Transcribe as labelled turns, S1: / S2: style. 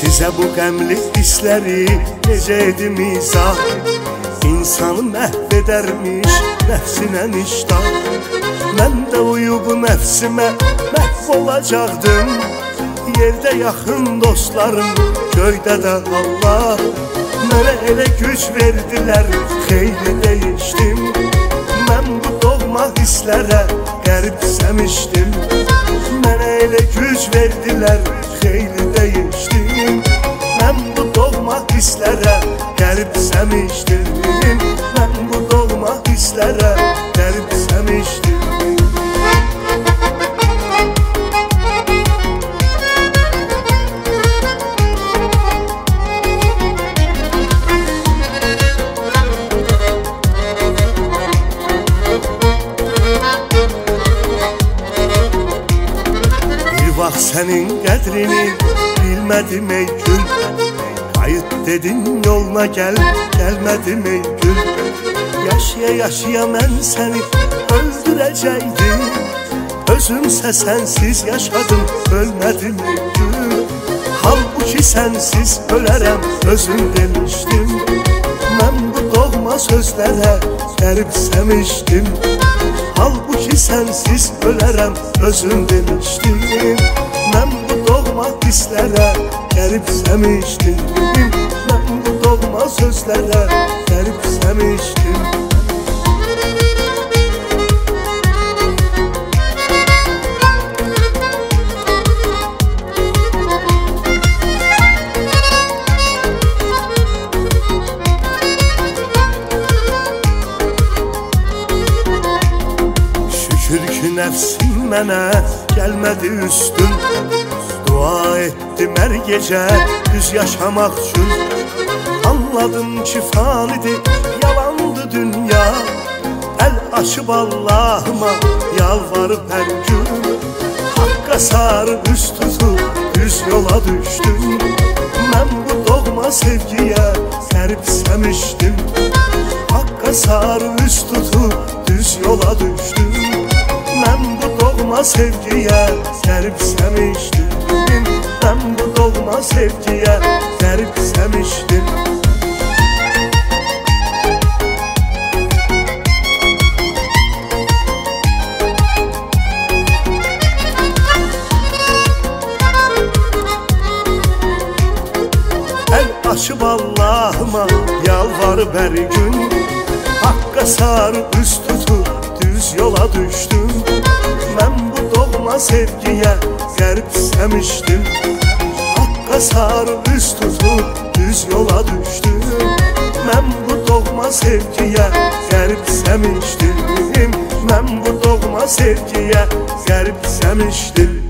S1: Sizə bu qəmli hissləri necə edim izah? İnsanı məhv edərmiş nəfsinə nişdan. Mən də uyub nəfsimə məhv olacaqdım. Yerdə yaxın dostlarım, göydə də Allah. Mənə elə güc verdilər, xeyli dəyişdim. Mən bu doğma hisslərə qəribsəmişdim. Mənə elə güc verdilər, xeyli dəyişdim. Mən bu doğma hisslərə qəribsəmişdim. Mən bu doğma hisslərə qəribsəmişdim. Vaxt sənin qədrini bilmədim ey gül. Qayıt dedin yoluna gəl, gəlmədim ey gül. Yaşaya-yaşaya mən səni öldürəcəkdim. Özümsə sənsiz yaşadım, ölmədim ey gül. Halbuki sənsiz ölərəm, özüm demişdim. Mən bu doğma sözlərə qəribsəmişdim. Halbuki sənsiz ölərəm, özüm demişdim. Mən bu doğma hisslərə qəribsəmişdim. Mən bu doğma sözlərə qəribsəmişdim. Şükür ki nəfsim mənə gəlmədi üstün. Dua etdim hər gecə düz yaşamaq üçün. Anladım ki fanidir, yalandı dünya. Əl açıb Allahıma yalvarıb hər gün. Haqqa sarı üz tutub düz yola düşdüm. Mən bu doğma sevgiyə qəribsəmişdim. Haqqa sarı üz tutub düz yola düşdüm. Mən bu doğma sevgiyə qəribsəmişdim. Mən bu doğma sevgiyə qəribsəmişdim. Əl açıb Allahıma yalvarıb hər gün. Haqqa sarı üz tutub düz yola düşdüm. Mən bu doğma sevgiyə qəribsəmişdim. Haqqa sarı üz tutub düz yola düşdüm. Mən bu doğma sevgiyə qəribsəmişdim. Mən bu doğma sevgiyə qəribsəmişdim.